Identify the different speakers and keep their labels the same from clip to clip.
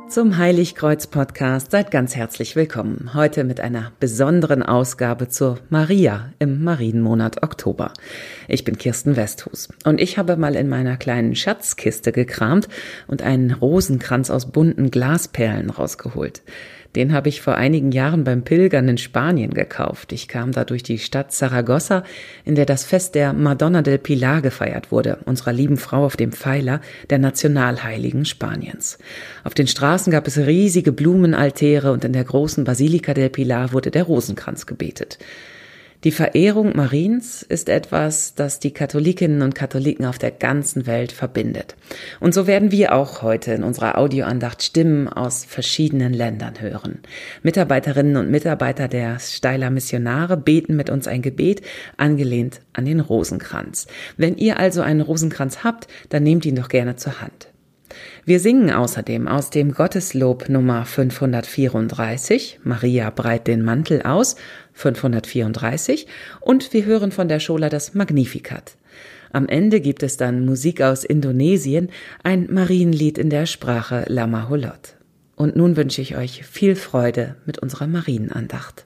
Speaker 1: Zum Heiligkreuz-Podcast seid ganz herzlich willkommen. Heute mit einer besonderen Ausgabe zur Maria im Marienmonat Oktober. Ich bin Kirsten Westhus und ich habe mal in meiner kleinen Schatzkiste gekramt und einen Rosenkranz aus bunten Glasperlen rausgeholt. Den habe ich vor einigen Jahren beim Pilgern in Spanien gekauft. Ich kam da durch die Stadt Saragossa, in der das Fest der Madonna del Pilar gefeiert wurde, unserer lieben Frau auf dem Pfeiler der Nationalheiligen Spaniens. Auf den Straßen gab es riesige Blumenaltäre und in der großen Basilika del Pilar wurde der Rosenkranz gebetet. Die Verehrung Mariens ist etwas, das die Katholikinnen und Katholiken auf der ganzen Welt verbindet. Und so werden wir auch heute in unserer Audioandacht Stimmen aus verschiedenen Ländern hören. Mitarbeiterinnen und Mitarbeiter der Steyler Missionare beten mit uns ein Gebet, angelehnt an den Rosenkranz. Wenn ihr also einen Rosenkranz habt, dann nehmt ihn doch gerne zur Hand. Wir singen außerdem aus dem Gotteslob Nummer 534, Maria breit den Mantel aus, 534, und wir hören von der Schola das Magnificat. Am Ende gibt es dann Musik aus Indonesien, ein Marienlied in der Sprache Lama Holot. Und nun wünsche ich euch viel Freude mit unserer Marienandacht.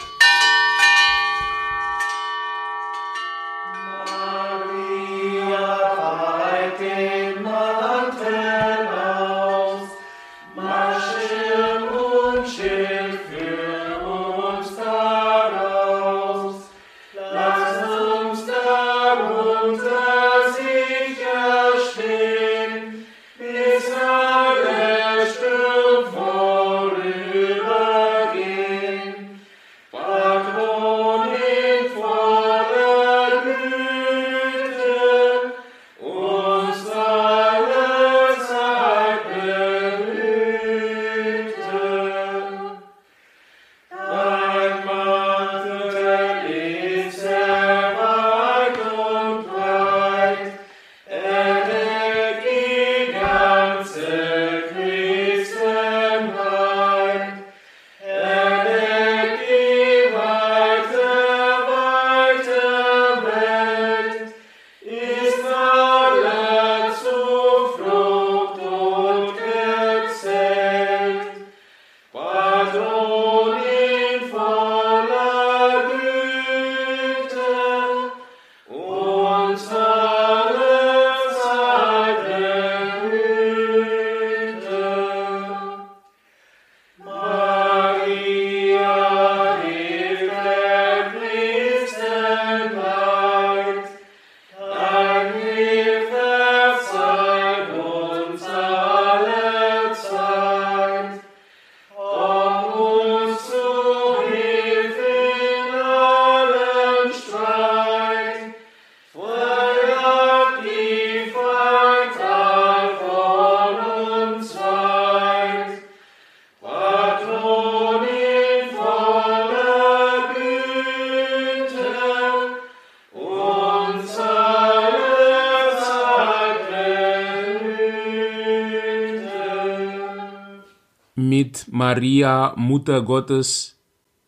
Speaker 2: Mit Maria, Mutter Gottes,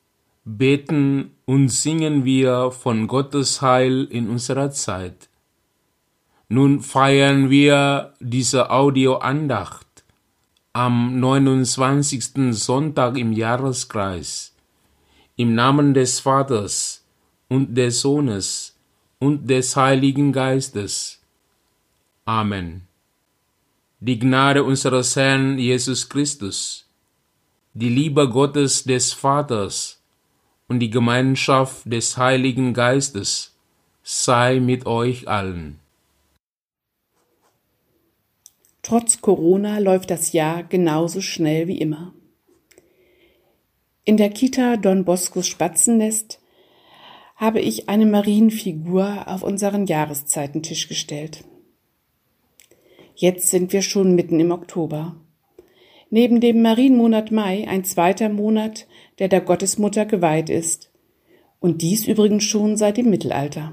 Speaker 2: beten und singen wir von Gottes Heil in unserer Zeit. Nun feiern wir diese Audioandacht am 29. Sonntag im Jahreskreis. Im Namen des Vaters und des Sohnes und des Heiligen Geistes. Amen. Die Gnade unseres Herrn Jesus Christus, die Liebe Gottes des Vaters und die Gemeinschaft des Heiligen Geistes sei mit euch allen.
Speaker 3: Trotz Corona läuft das Jahr genauso schnell wie immer. In der Kita Don Boscos Spatzennest habe ich eine Marienfigur auf unseren Jahreszeitentisch gestellt. Jetzt sind wir schon mitten im Oktober. Neben dem Marienmonat Mai ein zweiter Monat, der Gottesmutter geweiht ist. Und dies übrigens schon seit dem Mittelalter.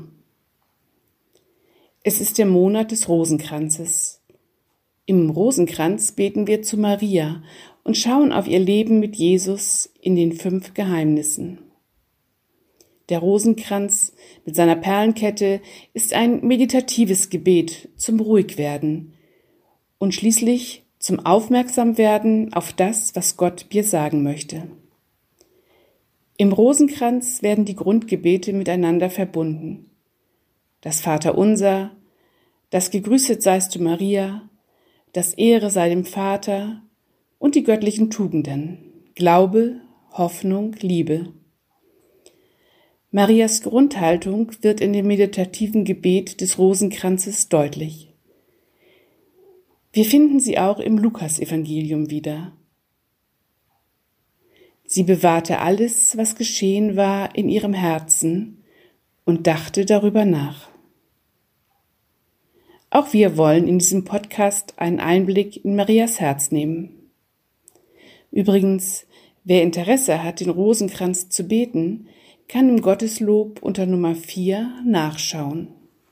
Speaker 3: Es ist der Monat des Rosenkranzes. Im Rosenkranz beten wir zu Maria und schauen auf ihr Leben mit Jesus in den 5 Geheimnissen. Der Rosenkranz mit seiner Perlenkette ist ein meditatives Gebet zum Ruhigwerden und schließlich zum Aufmerksamwerden auf das, was Gott mir sagen möchte. Im Rosenkranz werden die Grundgebete miteinander verbunden. Das Vaterunser, das Gegrüßet seist du Maria, das Ehre sei dem Vater und die göttlichen Tugenden, Glaube, Hoffnung, Liebe. Marias Grundhaltung wird in dem meditativen Gebet des Rosenkranzes deutlich. Wir finden sie auch im Lukasevangelium wieder. Sie bewahrte alles, was geschehen war, in ihrem Herzen und dachte darüber nach. Auch wir wollen in diesem Podcast einen Einblick in Marias Herz nehmen. Übrigens, wer Interesse hat, den Rosenkranz zu beten, kann im Gotteslob unter Nummer 4 nachschauen.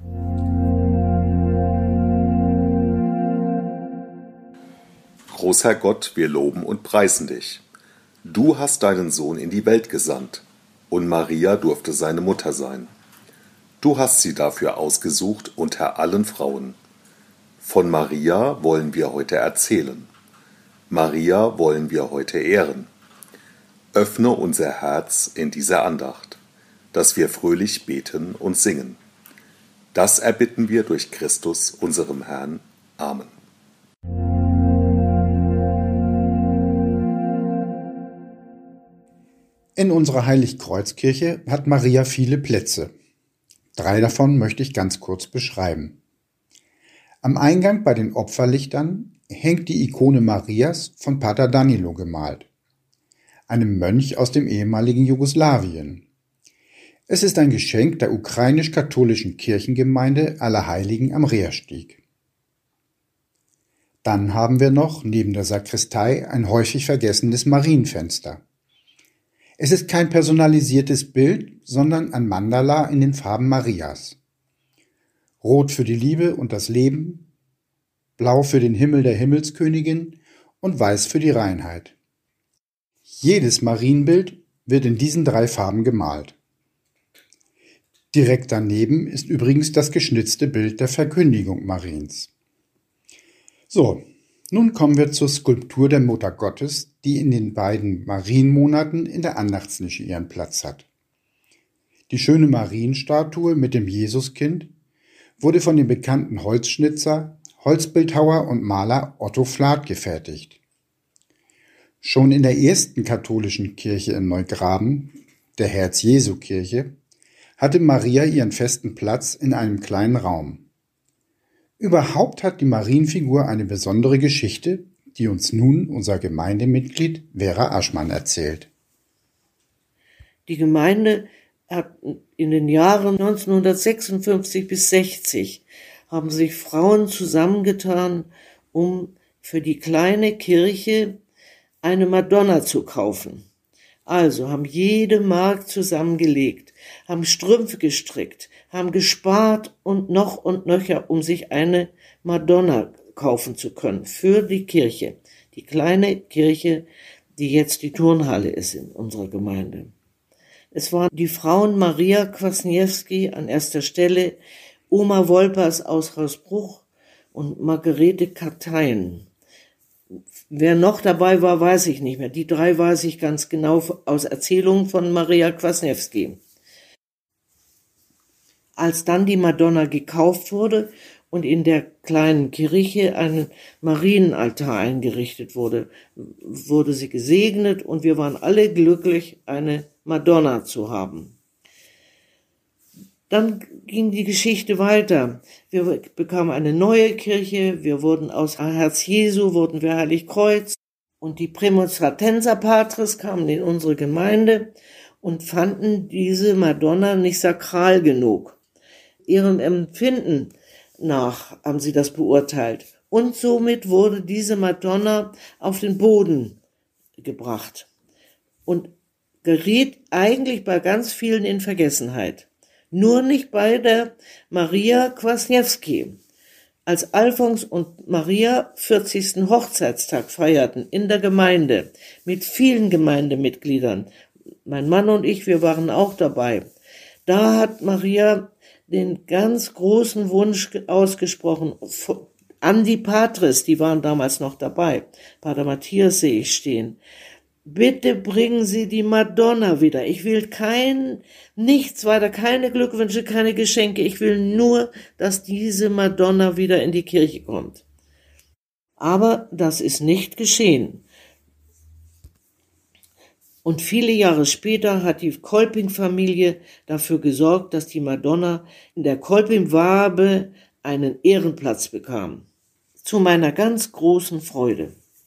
Speaker 4: Großer Gott, wir loben und preisen dich. Du hast deinen Sohn in die Welt gesandt, und Maria durfte seine Mutter sein. Du hast sie dafür ausgesucht unter allen Frauen. Von Maria wollen wir heute erzählen. Maria wollen wir heute ehren. Öffne unser Herz in dieser Andacht, dass wir fröhlich beten und singen. Das erbitten wir durch Christus, unserem Herrn. Amen.
Speaker 5: In unserer Heiligkreuzkirche hat Maria viele Plätze. 3 davon möchte ich ganz kurz beschreiben. Am Eingang bei den Opferlichtern hängt die Ikone Marias von Pater Danilo gemalt, einem Mönch aus dem ehemaligen Jugoslawien. Es ist ein Geschenk der ukrainisch-katholischen Kirchengemeinde Allerheiligen am Rehrsteg. Dann haben wir noch neben der Sakristei ein häufig vergessenes Marienfenster. Es ist kein personalisiertes Bild, sondern ein Mandala in den Farben Marias. Rot für die Liebe und das Leben, blau für den Himmel der Himmelskönigin und weiß für die Reinheit. Jedes Marienbild wird in diesen 3 Farben gemalt. Direkt daneben ist übrigens das geschnitzte Bild der Verkündigung Mariens. So, nun kommen wir zur Skulptur der Mutter Gottes, die in den beiden Marienmonaten in der Andachtsnische ihren Platz hat. Die schöne Marienstatue mit dem Jesuskind wurde von dem bekannten Holzschnitzer, Holzbildhauer und Maler Otto Flath gefertigt. Schon in der ersten katholischen Kirche in Neugraben, der Herz-Jesu-Kirche, hatte Maria ihren festen Platz in einem kleinen Raum. Überhaupt hat die Marienfigur eine besondere Geschichte, die uns nun unser Gemeindemitglied Vera Aschmann erzählt.
Speaker 6: Die Gemeinde hat in den Jahren 1956 bis 60 haben sich Frauen zusammengetan, um für die kleine Kirche eine Madonna zu kaufen. Also haben jede Mark zusammengelegt, haben Strümpfe gestrickt, haben gespart und nöcher, um sich eine Madonna kaufen zu können für die Kirche. Die kleine Kirche, die jetzt die Turnhalle ist in unserer Gemeinde. Es waren die Frauen Maria Kwasniewski an erster Stelle, Oma Wolpers aus Hausbruch und Margarete Karteien. Wer noch dabei war, weiß ich nicht mehr. Die 3 weiß ich ganz genau aus Erzählungen von Maria Kwasniewski. Als dann die Madonna gekauft wurde und in der kleinen Kirche ein Marienaltar eingerichtet wurde, wurde sie gesegnet und wir waren alle glücklich, eine Madonna zu haben. Dann ging die Geschichte weiter. Wir bekamen eine neue Kirche, wir wurden aus Herz Jesu, wurden wir Heiligkreuz und die Prämonstratenser Patres kamen in unsere Gemeinde und fanden diese Madonna nicht sakral genug. Ihrem Empfinden nach haben sie das beurteilt und somit wurde diese Madonna auf den Boden gebracht und geriet eigentlich bei ganz vielen in Vergessenheit. Nur nicht bei der Maria Kwasniewski. Als Alfons und Maria 40. Hochzeitstag feierten in der Gemeinde mit vielen Gemeindemitgliedern, mein Mann und ich, wir waren auch dabei, da hat Maria den ganz großen Wunsch ausgesprochen, Antipatres, die waren damals noch dabei. Pater Matthias sehe ich stehen. Bitte bringen Sie die Madonna wieder. Ich will nichts weiter, keine Glückwünsche, keine Geschenke. Ich will nur, dass diese Madonna wieder in die Kirche kommt. Aber das ist nicht geschehen. Und viele Jahre später hat die Kolping-Familie dafür gesorgt, dass die Madonna in der Kolping-Wabe einen Ehrenplatz bekam. Zu meiner ganz großen Freude.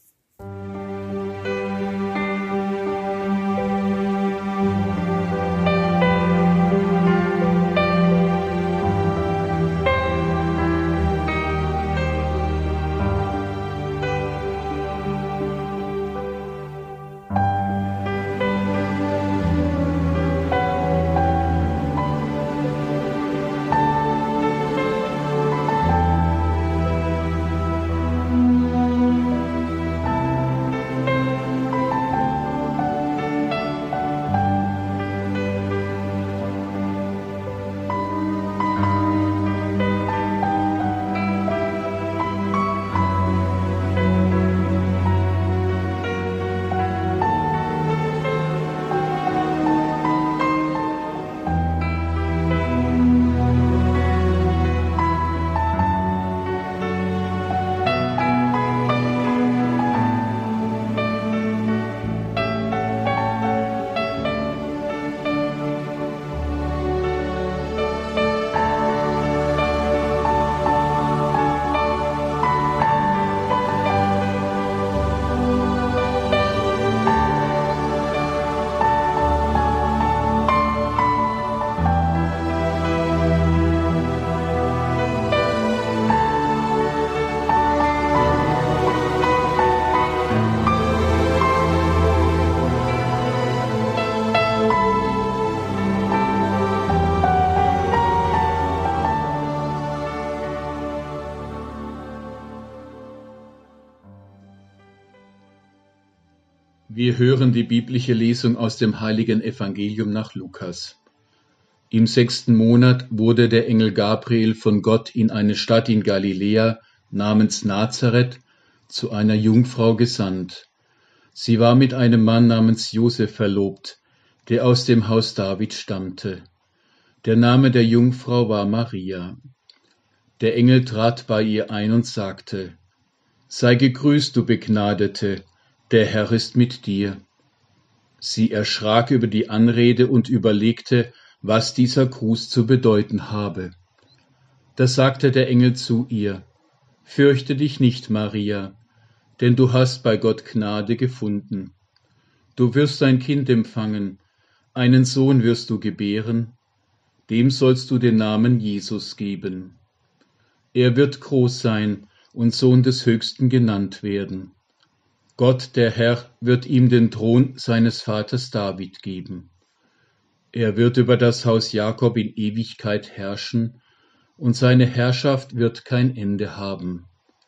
Speaker 7: Wir hören die biblische Lesung aus dem heiligen Evangelium nach Lukas. Im 6. Monat wurde der Engel Gabriel von Gott in eine Stadt in Galiläa namens Nazareth zu einer Jungfrau gesandt. Sie war mit einem Mann namens Josef verlobt, der aus dem Haus David stammte. Der Name der Jungfrau war Maria. Der Engel trat bei ihr ein und sagte: Sei gegrüßt, du Begnadete, der Herr ist mit dir. Sie erschrak über die Anrede und überlegte, was dieser Gruß zu bedeuten habe. Da sagte der Engel zu ihr: Fürchte dich nicht, Maria, denn du hast bei Gott Gnade gefunden. Du wirst ein Kind empfangen, einen Sohn wirst du gebären, dem sollst du den Namen Jesus geben. Er wird groß sein und Sohn des Höchsten genannt werden. Gott, der Herr, wird ihm den Thron seines Vaters David geben. Er wird über das Haus Jakob in Ewigkeit herrschen, und seine Herrschaft wird kein Ende haben.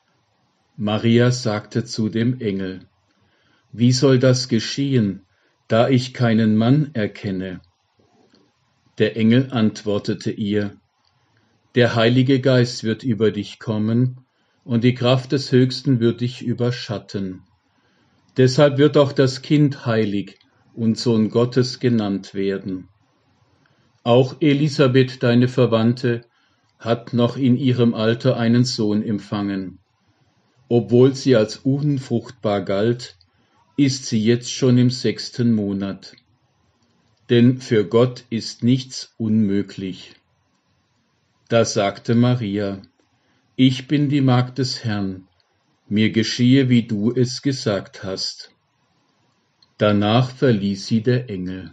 Speaker 7: Maria sagte zu dem Engel: Wie soll das geschehen, da ich keinen Mann erkenne? Der Engel antwortete ihr: Der Heilige Geist wird über dich kommen, und die Kraft des Höchsten wird dich überschatten. Deshalb wird auch das Kind heilig und Sohn Gottes genannt werden. Auch Elisabeth, deine Verwandte, hat noch in ihrem Alter einen Sohn empfangen. Obwohl sie als unfruchtbar galt, ist sie jetzt schon im 6. Monat. Denn für Gott ist nichts unmöglich. Da sagte Maria: Ich bin die Magd des Herrn, mir geschehe, wie du es gesagt hast. Danach verließ sie der Engel.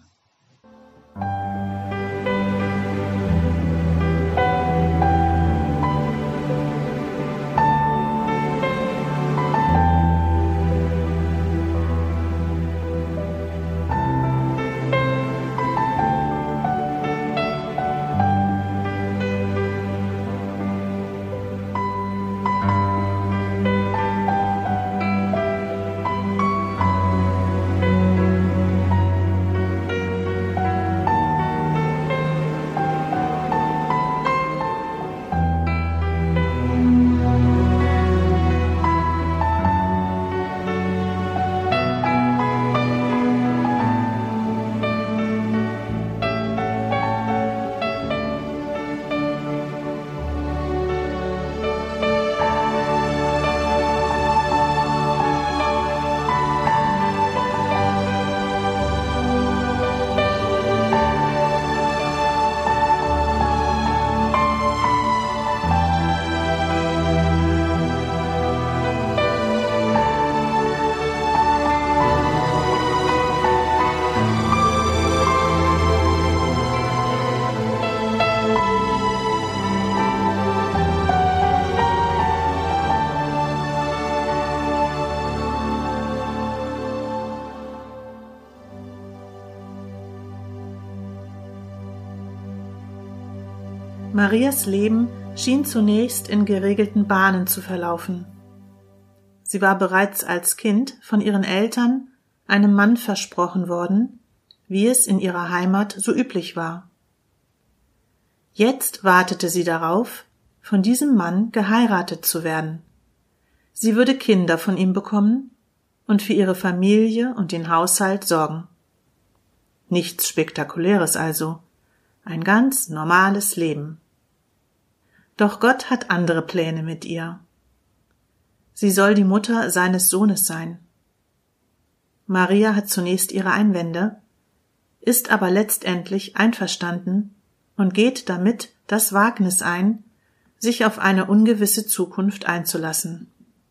Speaker 8: Marias Leben schien zunächst in geregelten Bahnen zu verlaufen. Sie war bereits als Kind von ihren Eltern einem Mann versprochen worden, wie es in ihrer Heimat so üblich war. Jetzt wartete sie darauf, von diesem Mann geheiratet zu werden. Sie würde Kinder von ihm bekommen und für ihre Familie und den Haushalt sorgen. Nichts Spektakuläres also, ein ganz normales Leben. Doch Gott hat andere Pläne mit ihr. Sie soll die Mutter seines Sohnes sein. Maria hat zunächst ihre Einwände, ist aber letztendlich einverstanden und geht damit das Wagnis ein, sich auf eine ungewisse Zukunft einzulassen.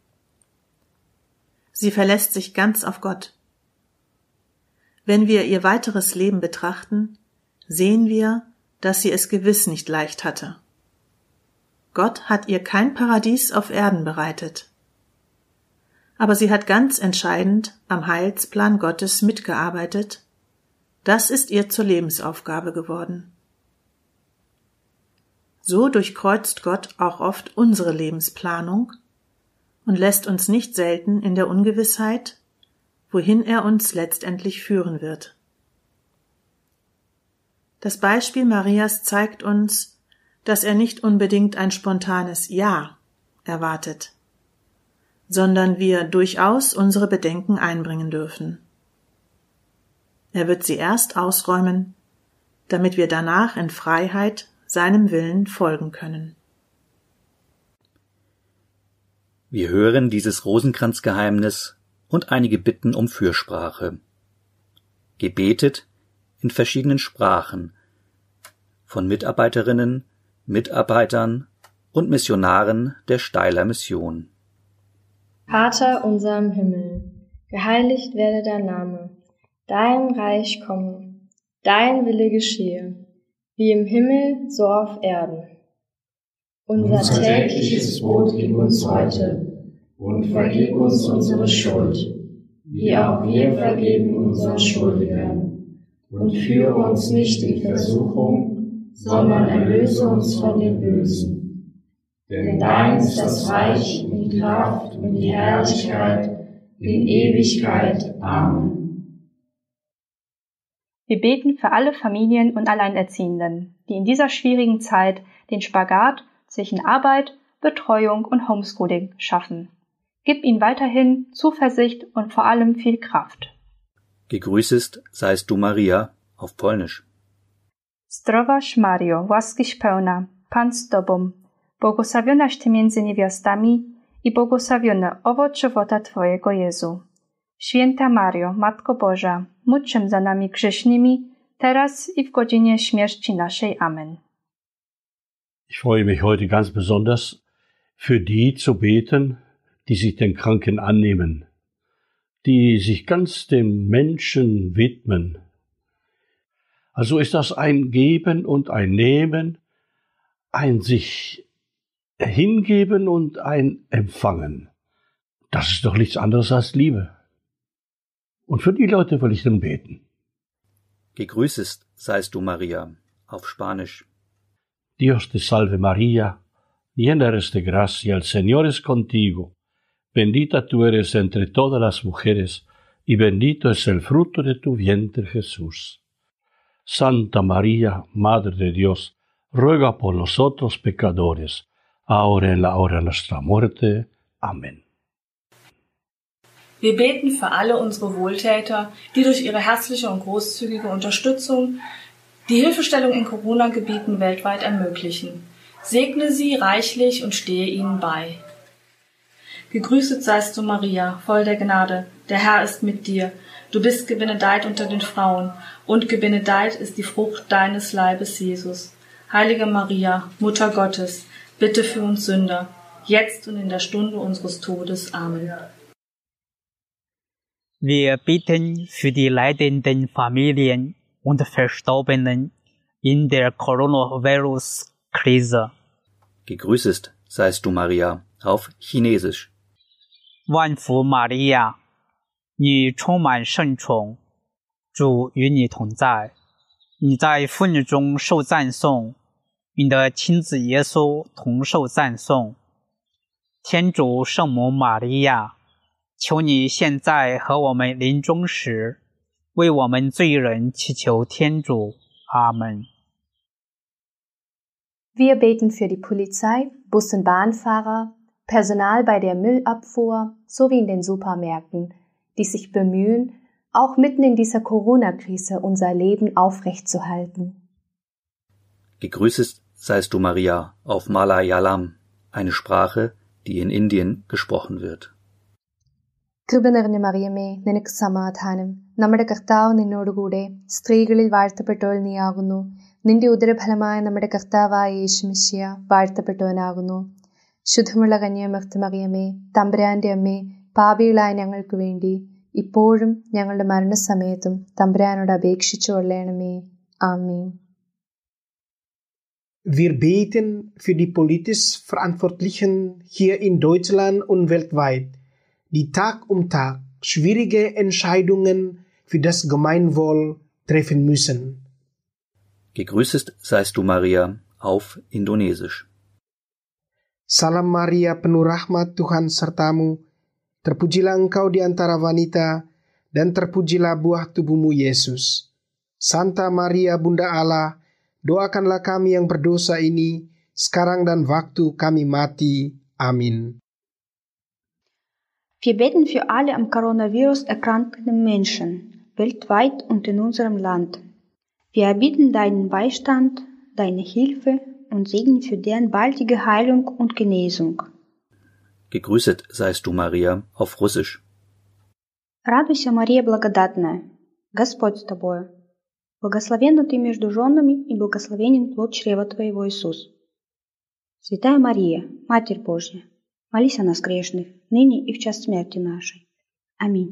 Speaker 8: Sie verlässt sich ganz auf Gott. Wenn wir ihr weiteres Leben betrachten, sehen wir, dass sie es gewiss nicht leicht hatte. Gott hat ihr kein Paradies auf Erden bereitet. Aber sie hat ganz entscheidend am Heilsplan Gottes mitgearbeitet. Das ist ihr zur Lebensaufgabe geworden. So durchkreuzt Gott auch oft unsere Lebensplanung und lässt uns nicht selten in der Ungewissheit, wohin er uns letztendlich führen wird. Das Beispiel Marias zeigt uns, dass er nicht unbedingt ein spontanes Ja erwartet, sondern wir durchaus unsere Bedenken einbringen dürfen. Er wird sie erst ausräumen, damit wir danach in Freiheit seinem Willen folgen können.
Speaker 9: Wir hören dieses Rosenkranzgeheimnis und einige Bitten um Fürsprache. Gebetet in verschiedenen Sprachen von Mitarbeiterinnen, Mitarbeitern und Missionaren der Steyler Mission.
Speaker 10: Vater unser im Himmel, geheiligt werde dein Name, dein Reich komme, dein Wille geschehe, wie im Himmel, so auf Erden.
Speaker 11: Unser tägliches Brot gib uns heute und vergib uns unsere Schuld, wie auch wir vergeben unseren Schuldigern. Und führe uns nicht in Versuchung, sondern erlöse uns von dem Bösen. Denn dein ist das Reich und die Kraft und die Herrlichkeit in Ewigkeit. Amen.
Speaker 12: Wir beten für alle Familien und Alleinerziehenden, die in dieser schwierigen Zeit den Spagat zwischen Arbeit, Betreuung und Homeschooling schaffen. Gib ihnen weiterhin Zuversicht und vor allem viel Kraft.
Speaker 9: Gegrüßet seist du, Maria, auf Polnisch.
Speaker 12: Zdrowaś Mario, łaskiś pełna, Pan z Tobą, błogosławionaś Ty między niewiastami i błogosławiony owoc żywota Twojego, Jezu. Święta Mario, Matko Boża, módl się za nami grzesznymi, teraz i w godzinie śmierci naszej. Amen.
Speaker 13: Ich freue mich heute ganz besonders, für die zu beten, die sich den Kranken annehmen, die sich ganz dem Menschen widmen. Also ist das ein Geben und ein Nehmen, ein sich hingeben und ein Empfangen. Das ist doch nichts anderes als Liebe. Und für die Leute will ich dann beten.
Speaker 9: Gegrüßet seist du, Maria, auf Spanisch.
Speaker 13: Dios te salve María, llena eres de gracia, el Señor es contigo. Bendita tú eres entre todas las mujeres, y bendito es el fruto de tu vientre, Jesús. Santa María, Madre de Dios, ruega por nosotros pecadores, ahora en la hora de nuestra muerte. Amen.
Speaker 14: Wir beten für alle unsere Wohltäter, die durch ihre herzliche und großzügige Unterstützung die Hilfestellung in Corona-Gebieten weltweit ermöglichen. Segne sie reichlich und stehe ihnen bei. Gegrüßet seist du, Maria, voll der Gnade. Der Herr ist mit dir. Du bist gebenedeit unter den Frauen, und gebenedeit ist die Frucht deines Leibes, Jesus. Heilige Maria, Mutter Gottes, bitte für uns Sünder, jetzt und in der Stunde unseres Todes. Amen.
Speaker 15: Wir beten für die leidenden Familien und Verstorbenen in der Coronavirus-Krise.
Speaker 9: Gegrüßet seist du, Maria, auf Chinesisch.
Speaker 15: 万福玛利亚，你充满圣宠，主与你同在，你在妇女中受赞颂， 你的亲子耶稣同受赞颂。天主圣母玛利亚，求你现在和我们临终时，为我们罪人祈求天主。阿门。
Speaker 12: Wir beten für die Polizei, Bus- und Bahnfahrer, Personal bei der Müllabfuhr sowie in den Supermärkten, die sich bemühen, auch mitten in dieser Corona-Krise unser Leben aufrechtzuerhalten.
Speaker 9: Gegrüßet seist du, Maria, auf Malayalam, eine Sprache, die in Indien gesprochen wird.
Speaker 12: കൃപ നിറഞ്ഞ മറിയമേ, നിനക്ക് സമാധാനം. നമ്മുടെ കർത്താവ് നിന്നോടുകൂടെ സ്ത്രീകളിൽ വാഴ്ത്തപ്പെട്ടവൾ നീയാകുന്നു. നിന്റെ ഉദരഫലമായ നമ്മുടെ കർത്താവായ യേശുമിശിഹ വാഴ്ത്തപ്പെട്ടവനാകുന്നു. ശുദ്ധമുള്ള കന്യാമർത്ത മറിയമേ, തമ്പുരാന്റെ അമ്മേ, പാപികളായ ഞങ്ങൾക്ക് വേണ്ടി ഇപ്പോഴും ഞങ്ങളുടെ മരണസമയത്തും തമ്പുരാനോട് അപേക്ഷിച്ചു കൊള്ളണമേ. ആമേൻ.
Speaker 16: Wir beten für die politisch Verantwortlichen hier in Deutschland und weltweit, die Tag um Tag schwierige Entscheidungen für das Gemeinwohl treffen müssen.
Speaker 9: Gegrüßet seist du, Maria, auf Indonesisch.
Speaker 16: Salam Maria, penuh rahmat, Tuhan sertamu. Terpujilah engkau di antara wanita, dan terpujilah buah tubuhmu, Yesus. Santa Maria, Bunda Allah, doakanlah kami yang berdosa ini, sekarang dan waktu kami mati. Amin.
Speaker 17: Wir beten für alle am Coronavirus erkrankten Menschen, weltweit und in unserem Land. Wir erbitten deinen Beistand, deine Hilfe und Segen für deren baldige Heilung und Genesung.
Speaker 9: Gegrüßet seist du, Maria, auf Russisch.
Speaker 17: Радуйся, Мария благодатная, Господь с тобою. Благословенна ты между женами, и благословенен плод чрева твоего, Иисус. Святая Мария, Матерь Божья, молись о нас грешных, ныне и в час смерти нашей. Amen.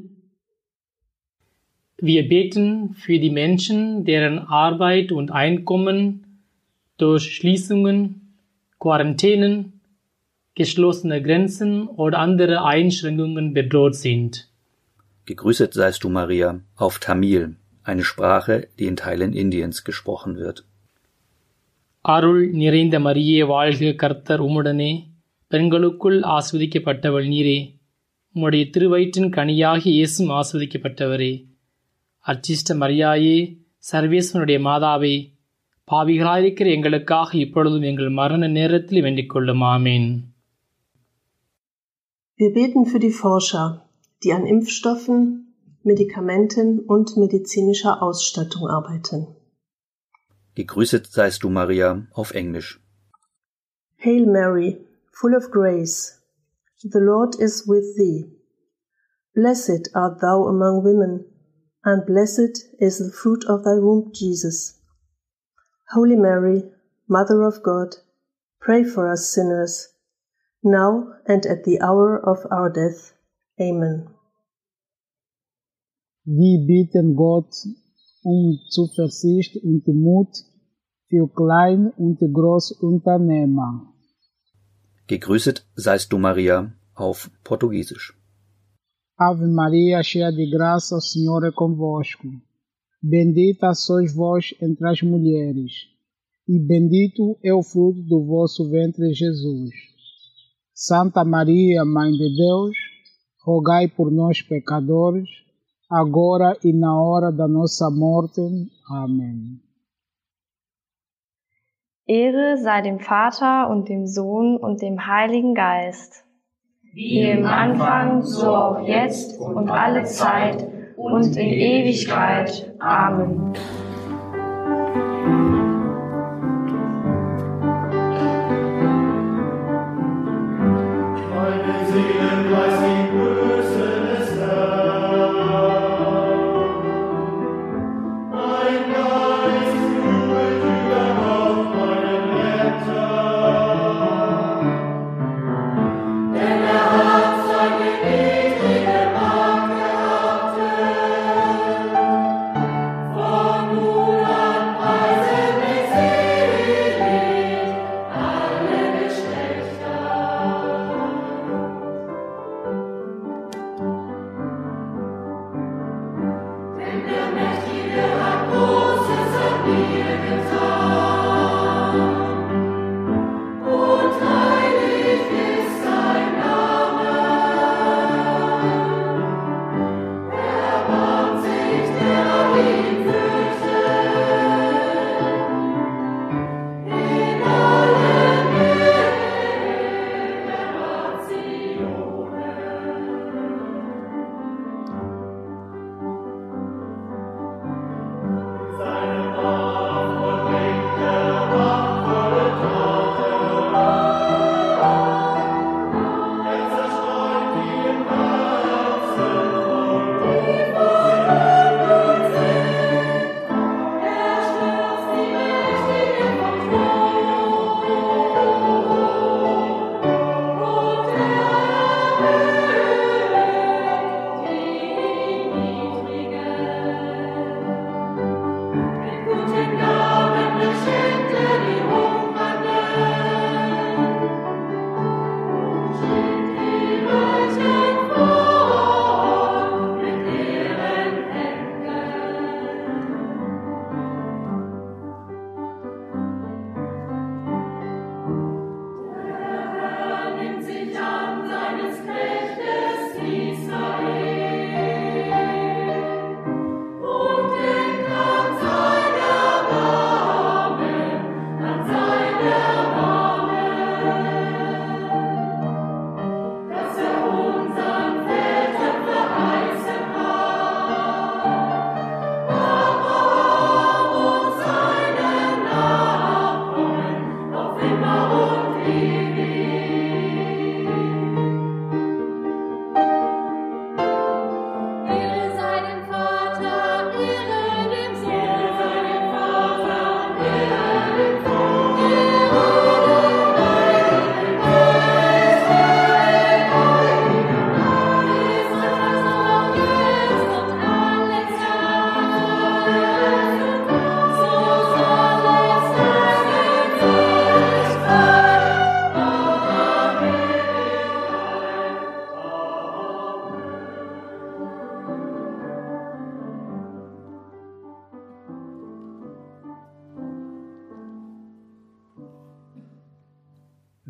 Speaker 18: Wir beten für die Menschen, deren Arbeit und Einkommen durch Schließungen, Quarantänen, geschlossene Grenzen oder andere Einschränkungen bedroht sind.
Speaker 9: Gegrüßet seist du, Maria, auf Tamil, eine Sprache, die in Teilen Indiens gesprochen wird.
Speaker 18: அருள் நிறைந்த மரியே வாழ்க, கர்த்தர் உம்முடனே, பெண்களுக்குள் ஆஸ்வதிக்கப்பட்டவள் நீரே, உம்முடைய திருவயிற்றின் கனியாகி இயேசும் ஆஸ்வதிக்கப்பட்டவரே. அர்ச்சிஷ்ட மரியாயே, சர்வேஸ்வனுடைய மாதாவே, பாவிகளாயிருக்கிற எங்களுக்காக இப்பொழுதும் எங்கள் மரண நேரத்தில் வேண்டிக் கொள்ளும். ஆமேன்.
Speaker 19: Wir beten für die Forscher, die an Impfstoffen, Medikamenten und medizinischer Ausstattung arbeiten.
Speaker 9: Gegrüßet seist du, Maria, auf Englisch.
Speaker 19: Hail Mary, full of grace, the Lord is with thee. Blessed art thou among women, and blessed is the fruit of thy womb, Jesus. Holy Mary, Mother of God, pray for us sinners, now and at the hour of our death. Amen.
Speaker 20: Wir bitten Gott Zuversicht und Mut für Klein- und Großunternehmer.
Speaker 9: Gegrüßet seist du, Maria, auf Portugiesisch.
Speaker 20: Ave Maria, cheia de graça, o Senhor é convosco. Bendita sois vós entre as mulheres, e bendito é o fruto do vosso ventre, Jesus. Santa Maria, Mãe de Deus, rogai por nós, pecadores, agora e na hora da nossa morte. Amen.
Speaker 10: Ehre sei dem Vater und dem Sohn und dem Heiligen Geist.
Speaker 11: Wie im Anfang, so auch jetzt und alle Zeit und in Ewigkeit. Amen.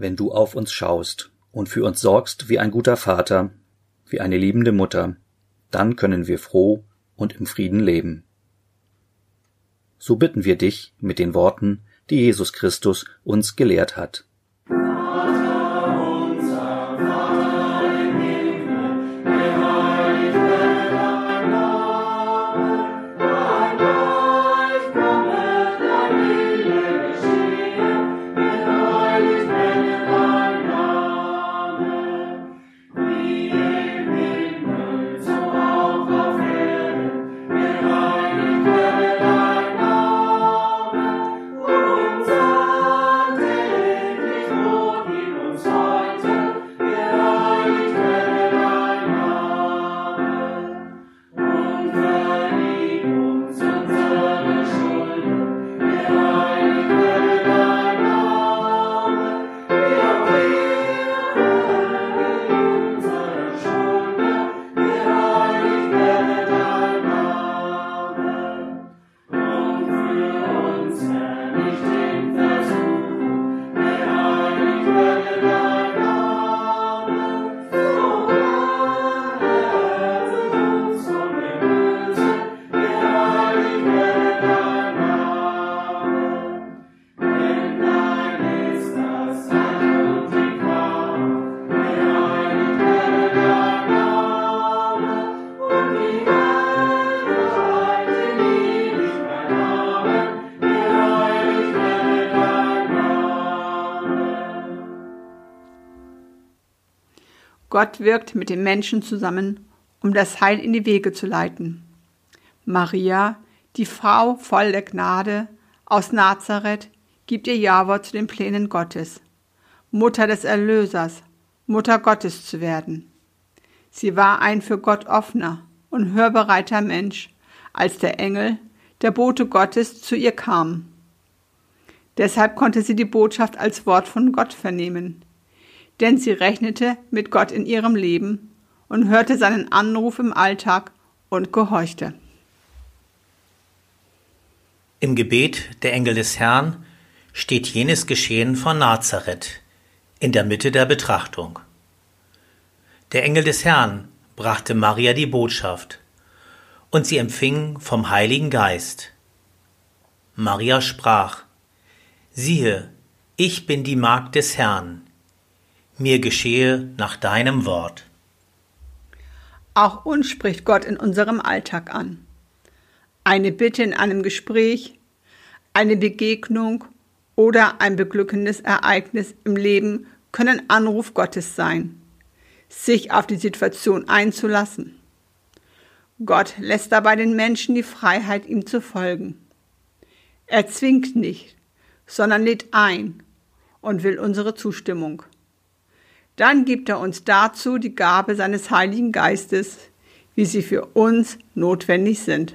Speaker 9: wenn du auf uns schaust und für uns sorgst wie ein guter Vater, wie eine liebende Mutter, dann können wir froh und im Frieden leben. So bitten wir dich mit den Worten, die Jesus Christus uns gelehrt hat.
Speaker 21: Gott wirkt mit den Menschen zusammen, um das Heil in die Wege zu leiten. Maria, die Frau voll der Gnade aus Nazareth, gibt ihr Ja-Wort zu den Plänen Gottes, Mutter des Erlösers, Mutter Gottes zu werden. Sie war ein für Gott offener und hörbereiter Mensch, als der Engel, der Bote Gottes, zu ihr kam. Deshalb konnte sie die Botschaft als Wort von Gott vernehmen, denn sie rechnete mit Gott in ihrem Leben und hörte seinen Anruf im Alltag und gehorchte.
Speaker 22: Im Gebet der Engel des Herrn steht jenes Geschehen von Nazareth in der Mitte der Betrachtung. Der Engel des Herrn brachte Maria die Botschaft, und sie empfing vom Heiligen Geist. Maria sprach: Siehe, ich bin die Magd des Herrn, mir geschehe nach deinem Wort.
Speaker 21: Auch uns spricht Gott in unserem Alltag an. Eine Bitte in einem Gespräch, eine Begegnung oder ein beglückendes Ereignis im Leben können Anruf Gottes sein, sich auf die Situation einzulassen. Gott lässt dabei den Menschen die Freiheit, ihm zu folgen. Er zwingt nicht, sondern lädt ein und will unsere Zustimmung. Dann gibt er uns dazu die Gabe seines Heiligen Geistes, wie sie für uns notwendig sind.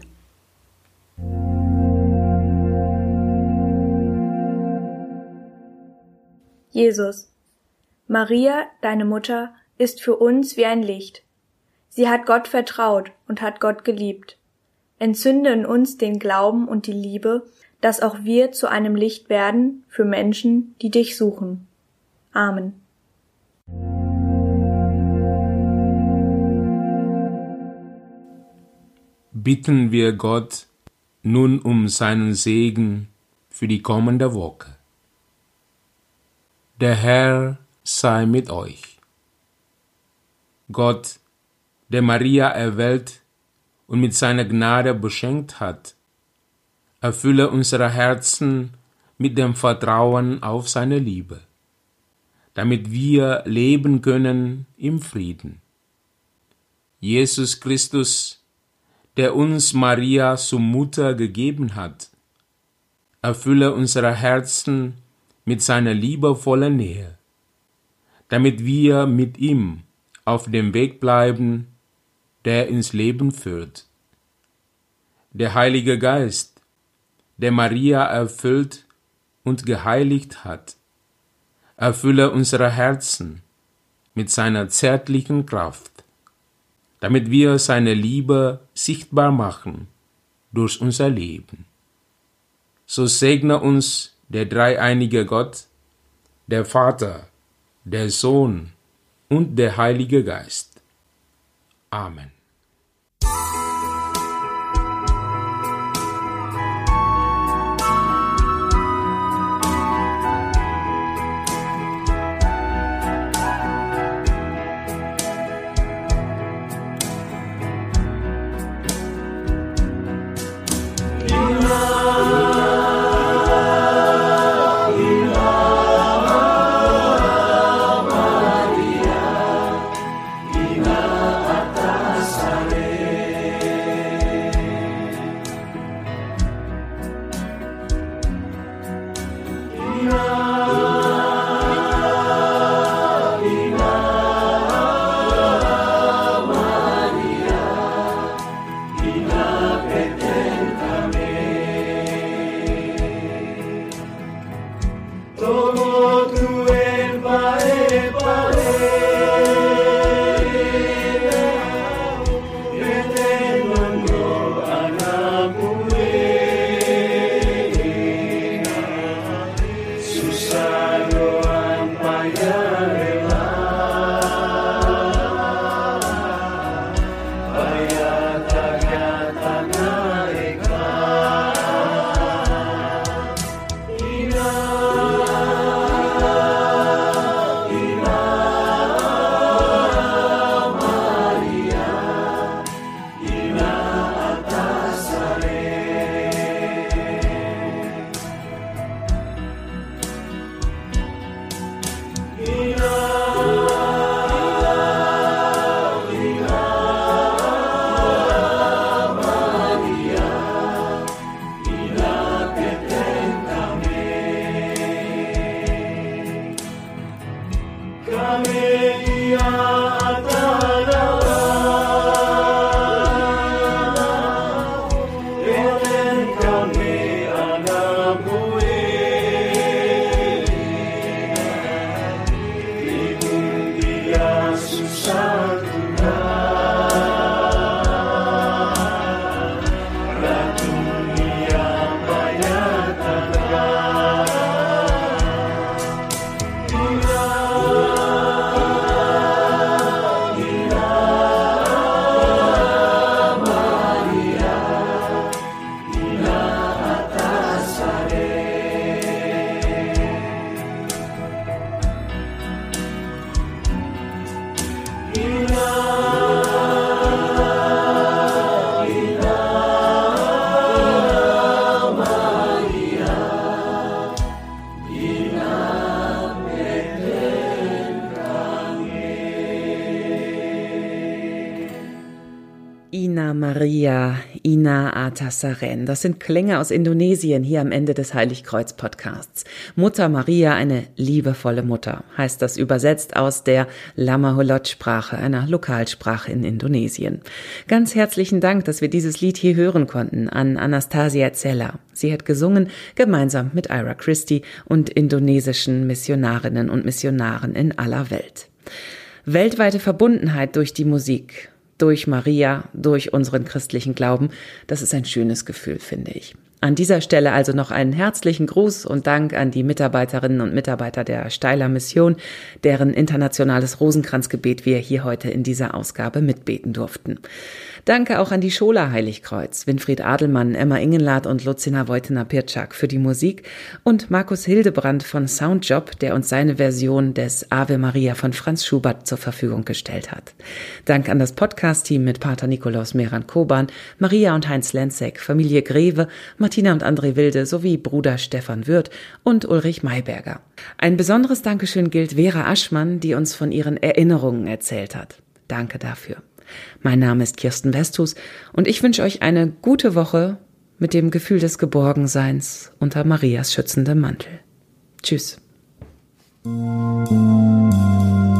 Speaker 23: Jesus, Maria, deine Mutter, ist für uns wie ein Licht. Sie hat Gott vertraut und hat Gott geliebt. Entzünde in uns den Glauben und die Liebe, dass auch wir zu einem Licht werden für Menschen, die dich suchen. Amen.
Speaker 2: Bitten wir Gott nun um seinen Segen für die kommende Woche. Der Herr sei mit euch. Gott, der Maria erwählt und mit seiner Gnade beschenkt hat, erfülle unsere Herzen mit dem Vertrauen auf seine Liebe, damit wir leben können im Frieden. Jesus Christus, der uns Maria zur Mutter gegeben hat, erfülle unsere Herzen mit seiner liebevollen Nähe, damit wir mit ihm auf dem Weg bleiben, der ins Leben führt. Der Heilige Geist, der Maria erfüllt und geheiligt hat, erfülle unsere Herzen mit seiner zärtlichen Kraft, damit wir seine Liebe sichtbar machen durch unser Leben. So segne uns der dreieinige Gott, der Vater der Sohn und der Heilige Geist. Amen.
Speaker 1: Ina Maria, Ina Atasaren. Das sind Klänge aus Indonesien hier am Ende des Heiligkreuz-Podcasts. Mutter Maria, eine liebevolle Mutter, heißt das übersetzt aus der Lama-Holot-Sprache, einer Lokalsprache in Indonesien. Ganz herzlichen Dank, dass wir dieses Lied hier hören konnten, an Anastasia Zeller. Sie hat gesungen, gemeinsam mit Ira Christie und indonesischen Missionarinnen und Missionaren in aller Welt. Weltweite Verbundenheit durch die Musik, durch Maria, durch unseren christlichen Glauben, das ist ein schönes Gefühl, finde ich. An dieser Stelle also noch einen herzlichen Gruß und Dank an die Mitarbeiterinnen und Mitarbeiter der Steyler Mission, deren internationales Rosenkranzgebet wir hier heute in dieser Ausgabe mitbeten durften. Danke auch an die Schola Heiligkreuz, Winfried Adelmann, Emma Ingenlath und Lucina Wojtyna-Pirczak für die Musik und Markus Hildebrand von Soundjob, der uns seine Version des Ave Maria von Franz Schubert zur Verfügung gestellt hat. Dank an das Podcast-Team mit Pater Nikolaus Meran-Koban, Maria und Heinz Lenzek, Familie Greve, Martina und André Wilde sowie Bruder Stefan Würth und Ulrich Mayberger. Ein besonderes Dankeschön gilt Vera Aschmann, die uns von ihren Erinnerungen erzählt hat. Danke dafür. Mein Name ist Kirsten Westhus und ich wünsche euch eine gute Woche mit dem Gefühl des Geborgenseins unter Marias schützendem Mantel. Tschüss.